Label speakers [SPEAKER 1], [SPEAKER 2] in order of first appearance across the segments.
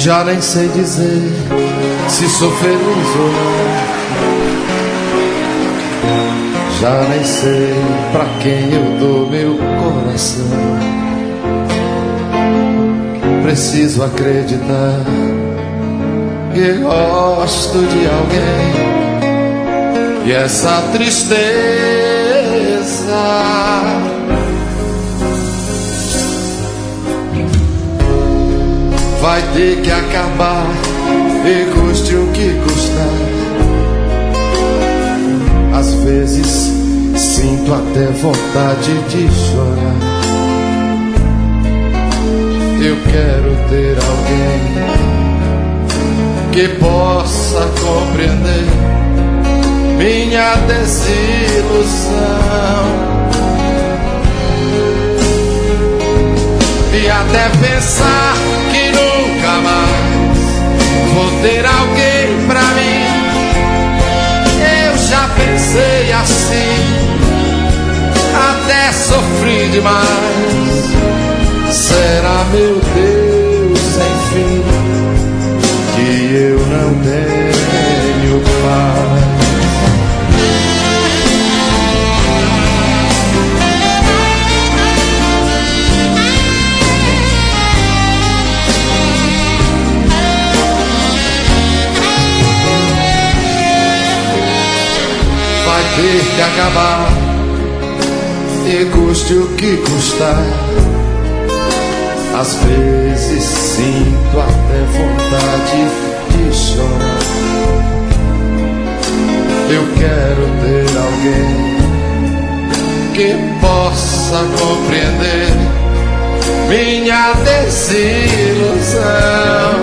[SPEAKER 1] Já nem sei dizer se sou feliz ou não. Já nem sei pra quem eu dou meu coração. Preciso acreditar que gosto de alguém. E essa tristeza vai ter que acabar, e custe o que custar. Às vezes sinto até vontade de chorar. Eu quero ter alguém que possa compreender minha desilusão e até pensar que nunca mais vou ter alguém pra mim. Eu já pensei assim, até sofri demais. Será, meu Deus, enfim, que eu não tenho paz? Vai ter que acabar, e custe o que custar. Às vezes sinto até vontade de chorar. Eu quero ter alguém que possa compreender minha desilusão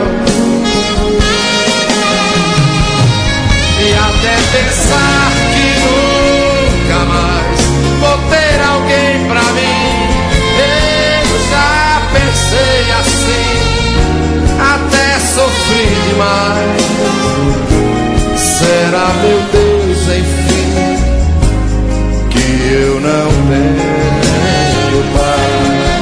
[SPEAKER 1] e até pensar que nunca mais vou ter alguém pra mim. Eu já pensei assim, até sofri demais. Será, meu Deus, enfim, que eu não tenho paz?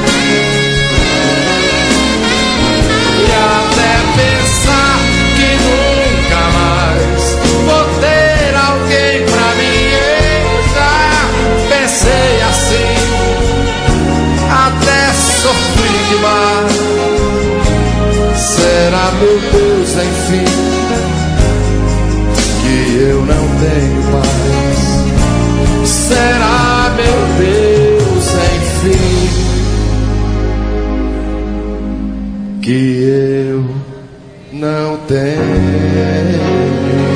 [SPEAKER 1] E até pensar que nunca mais vou ter alguém pra mim. Eu já pensei assim, até sofri demais. Será, meu Deus, enfim, que eu não tenho paz? Será, meu Deus, enfim, que eu não tenho